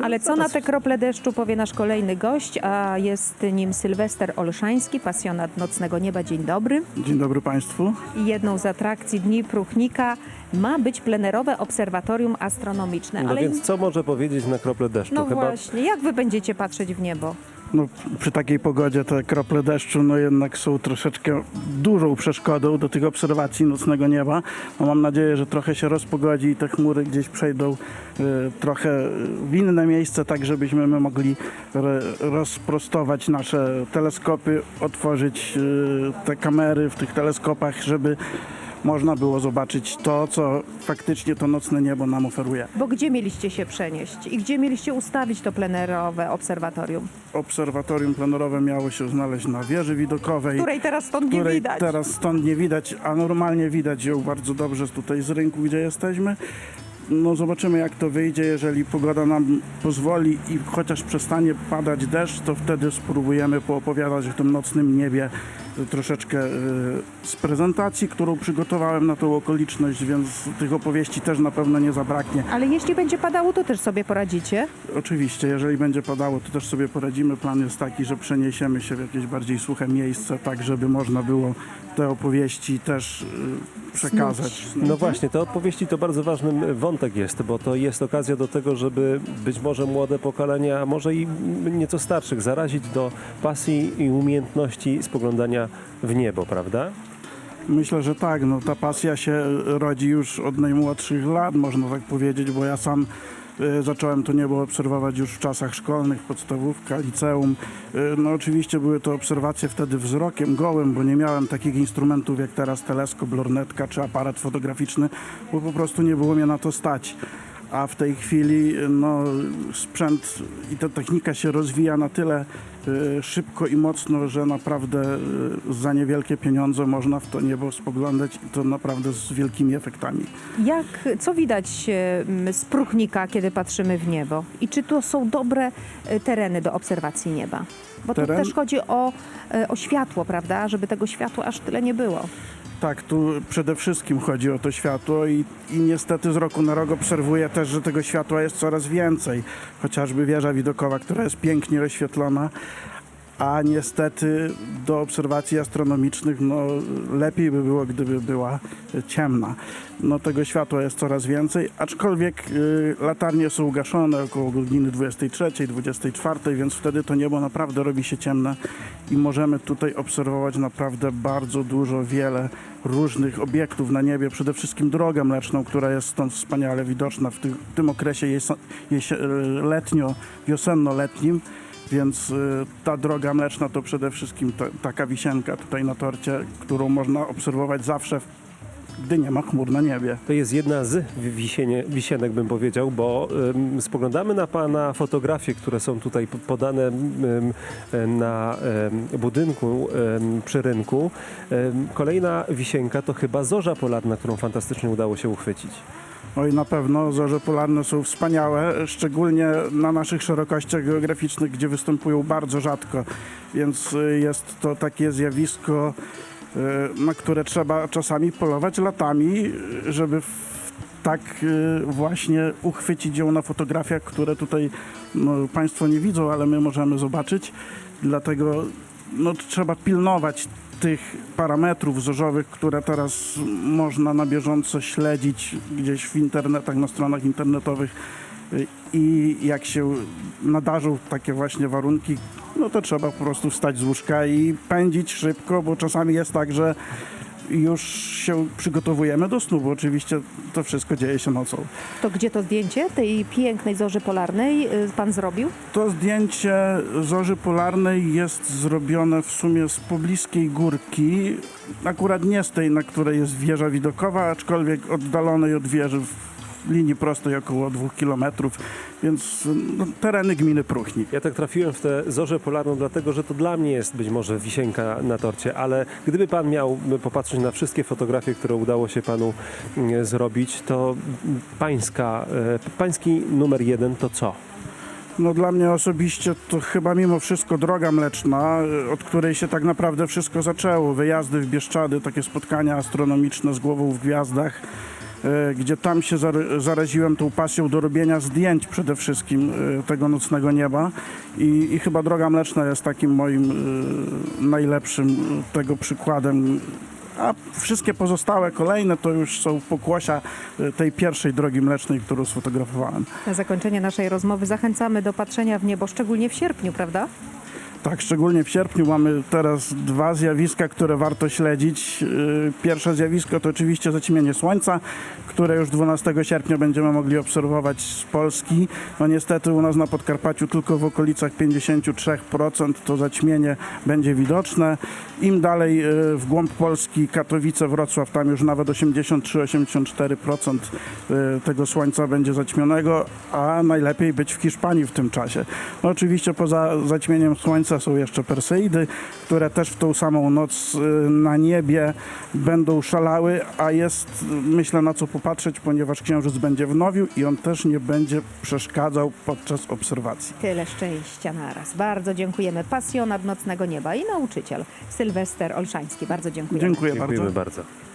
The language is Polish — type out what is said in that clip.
Ale co na te krople deszczu powie nasz kolejny gość, a jest nim Sylwester Olszański, pasjonat nocnego nieba. Dzień dobry. Dzień dobry Państwu. I jedną z atrakcji Dni Pruchnika ma być plenerowe obserwatorium astronomiczne. No więc co może powiedzieć na krople deszczu? No właśnie, jak wy będziecie patrzeć w niebo? No, przy takiej pogodzie te krople deszczu no jednak są troszeczkę dużą przeszkodą do tych obserwacji nocnego nieba. No, mam nadzieję, że trochę się rozpogodzi i te chmury gdzieś przejdą trochę w inne miejsce, tak żebyśmy my mogli rozprostować nasze teleskopy, otworzyć te kamery w tych teleskopach, żeby można było zobaczyć to, co faktycznie to nocne niebo nam oferuje. Bo gdzie mieliście się przenieść i gdzie mieliście ustawić to plenerowe obserwatorium? Obserwatorium plenerowe miało się znaleźć na wieży widokowej, Której teraz stąd nie której widać. teraz stąd nie widać, a normalnie widać ją bardzo dobrze tutaj z rynku, gdzie jesteśmy. No zobaczymy, jak to wyjdzie. Jeżeli pogoda nam pozwoli i chociaż przestanie padać deszcz, to wtedy spróbujemy poopowiadać o tym nocnym niebie troszeczkę z prezentacji, którą przygotowałem na tą okoliczność, więc tych opowieści też na pewno nie zabraknie. Ale jeśli będzie padało, to też sobie poradzicie? Oczywiście, jeżeli będzie padało, to też sobie poradzimy. Plan jest taki, że przeniesiemy się w jakieś bardziej suche miejsce, tak żeby można było te opowieści też przekazać. No właśnie, te opowieści to bardzo ważny wątek jest, bo to jest okazja do tego, żeby być może młode pokolenia, a może i nieco starszych zarazić do pasji i umiejętności spoglądania w niebo, prawda? Myślę, że tak. No, ta pasja się rodzi już od najmłodszych lat, można tak powiedzieć, bo ja sam zacząłem to niebo obserwować już w czasach szkolnych, podstawówka, liceum. No oczywiście były to obserwacje wtedy wzrokiem gołym, bo nie miałem takich instrumentów jak teraz teleskop, lornetka czy aparat fotograficzny, bo po prostu nie było mnie na to stać. A w tej chwili no, sprzęt i ta technika się rozwija na tyle szybko i mocno, że naprawdę za niewielkie pieniądze można w to niebo spoglądać i to naprawdę z wielkimi efektami. Co widać z Pruchnika, kiedy patrzymy w niebo? I czy to są dobre tereny do obserwacji nieba? Bo tu też chodzi o światło, prawda? Żeby tego światła aż tyle nie było. Tak, tu przede wszystkim chodzi o to światło i niestety z roku na rok obserwuję też, że tego światła jest coraz więcej. Chociażby wieża widokowa, która jest pięknie oświetlona, a niestety do obserwacji astronomicznych no, lepiej by było, gdyby była ciemna. No, tego światła jest coraz więcej, aczkolwiek latarnie są gaszone około godziny 23, 24, więc wtedy to niebo naprawdę robi się ciemne i możemy tutaj obserwować naprawdę bardzo wiele różnych obiektów na niebie, przede wszystkim drogę mleczną, która jest stąd wspaniale widoczna w tym okresie wiosenno-letnim. Więc ta droga mleczna to przede wszystkim taka wisienka tutaj na torcie, którą można obserwować zawsze, gdy nie ma chmur na niebie. To jest jedna z wisienek, bym powiedział, bo spoglądamy na Pana fotografie, które są tutaj podane na budynku przy rynku. Kolejna wisienka to chyba zorza polarna, którą fantastycznie udało się uchwycić. Oj, na pewno zorze polarne są wspaniałe, szczególnie na naszych szerokościach geograficznych, gdzie występują bardzo rzadko, więc jest to takie zjawisko, na które trzeba czasami polować latami, żeby tak właśnie uchwycić ją na fotografiach, które tutaj no, Państwo nie widzą, ale my możemy zobaczyć. Dlatego no, trzeba pilnować tych parametrów zorzowych, które teraz można na bieżąco śledzić gdzieś w internetach, na stronach internetowych i jak się nadarzą takie właśnie warunki, no to trzeba po prostu wstać z łóżka i pędzić szybko, bo czasami jest tak, że już się przygotowujemy do snu, bo oczywiście to wszystko dzieje się nocą. To gdzie to zdjęcie tej pięknej zorzy polarnej pan zrobił? To zdjęcie zorzy polarnej jest zrobione w sumie z pobliskiej górki, akurat nie z tej, na której jest wieża widokowa, aczkolwiek oddalonej od wieży w linii prostej około 2 km, więc no, tereny gminy Pruchnik. Ja tak trafiłem w tę zorzę polarną, dlatego że to dla mnie jest być może wisienka na torcie, ale gdyby Pan miał popatrzeć na wszystkie fotografie, które udało się Panu zrobić, to pański numer 1 to co? No dla mnie osobiście to chyba mimo wszystko droga mleczna, od której się tak naprawdę wszystko zaczęło. Wyjazdy w Bieszczady, takie spotkania astronomiczne z głową w gwiazdach. gdzie tam się zaraziłem tą pasją do robienia zdjęć przede wszystkim tego nocnego nieba i chyba Droga Mleczna jest takim moim najlepszym tego przykładem. A wszystkie pozostałe, kolejne to już są pokłosia tej pierwszej Drogi Mlecznej, którą sfotografowałem. Na zakończenie naszej rozmowy zachęcamy do patrzenia w niebo, szczególnie w sierpniu, prawda? Tak, szczególnie w sierpniu mamy teraz dwa zjawiska, które warto śledzić. Pierwsze zjawisko to oczywiście zaćmienie Słońca, które już 12 sierpnia będziemy mogli obserwować z Polski. No niestety u nas na Podkarpaciu tylko w okolicach 53% to zaćmienie będzie widoczne. Im dalej w głąb Polski, Katowice, Wrocław, tam już nawet 83-84% tego Słońca będzie zaćmionego, a najlepiej być w Hiszpanii w tym czasie. No oczywiście poza zaćmieniem Słońca są jeszcze Perseidy, które też w tą samą noc na niebie będą szalały, a jest, myślę, na co popatrzeć, ponieważ Księżyc będzie w nowiu i on też nie będzie przeszkadzał podczas obserwacji. Tyle szczęścia naraz. Bardzo dziękujemy. Pasjonat nocnego nieba i nauczyciel Sylwester Olszański. Bardzo dziękujemy. Dziękuję Dziękujemy bardzo. bardzo.